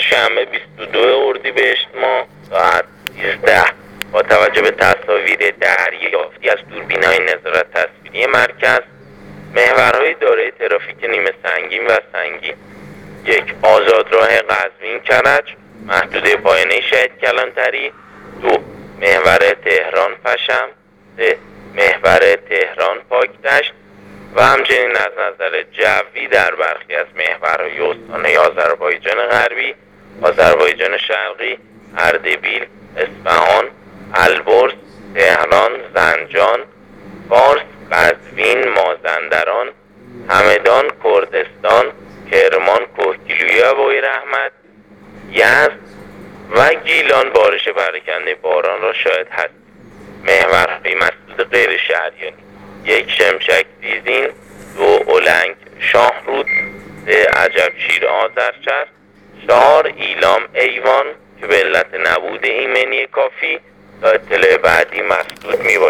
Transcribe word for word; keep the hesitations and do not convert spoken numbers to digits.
شنبه بیست و دو اردیبهشت ماه ساعت سیزده با توجه به تصاویر دریافتی از دوربین‌های نظارت تصویری مرکز، محورهای دارای ترافیک نیمه سنگین و سنگین: یک، آزادراه قزوین کرج محدوده پایانه شهید کلانتری. دو، محور تهران پشم. سه، محور تهران پاکدشت و همچنین از نظر جوی در برخی از محورهای استانه آذربایجان غربی، آذربایجان شرقی، اردبیل، اصفهان، البرز، تهران، زنجان، فارس، قزوین، مازندران، همدان، کردستان، کرمان، کوهگیلویه و بویراحمد، یزد و گیلان بارش پراکنده باران را شاهد هست. محورهای مسدود غیر شهریانی: یک، شمشک دیزین. دو، اولنگ شاهرود. سه، عجبشیر آذرچرخ. چهار، ایلام ایوان که به علت نبود ایمنی کافی تا اطلاع بعدی مسدود می